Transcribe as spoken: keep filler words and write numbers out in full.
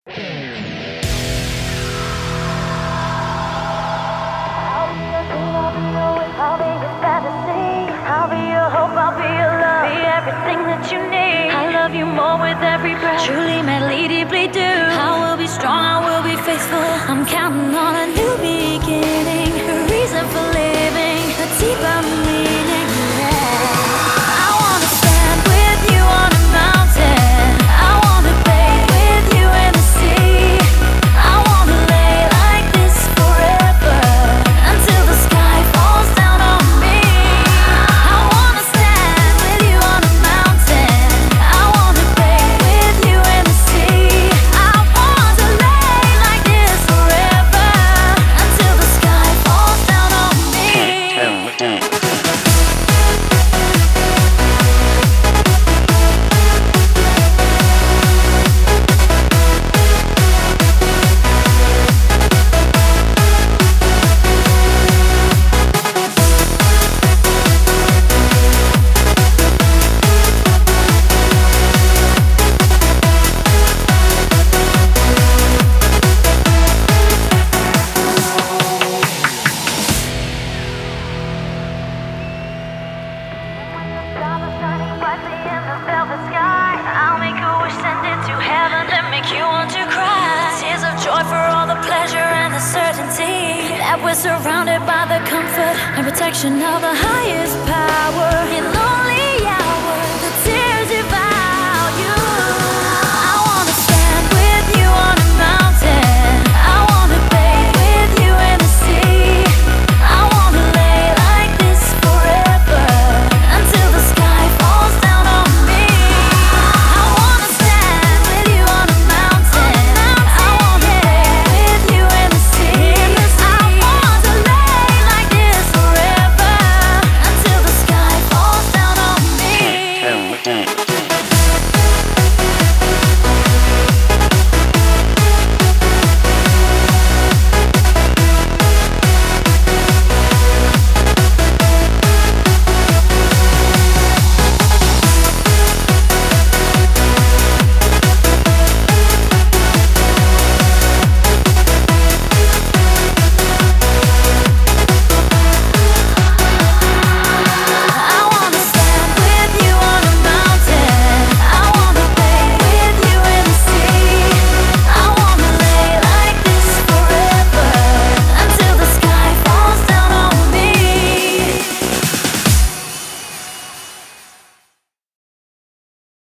I'll be your fantasy, I'll be your hope, I'll be your love, be everything that you need. I love you more with every breath, truly, madly, deeply do. I will be strong, I will be faithful. I'm counting on a new beginning, a reason for living, a deeper meaning. Yeah. I wanna stand with you on a mountain, I wanna bathe with you in the sea. I wanna lay like this forever, until the sky falls down on me. I wanna stand with you on a mountain, I wanna bathe with you in the sea. I want to lay like this forever, until the sky falls down on me. Stars are shining brightly in the velvet sky. I'll make a wish, send it to heaven, then make you want to cry. Tears of joy for all the pleasure and the certainty that we're surrounded by the comfort and protection of the highest power. In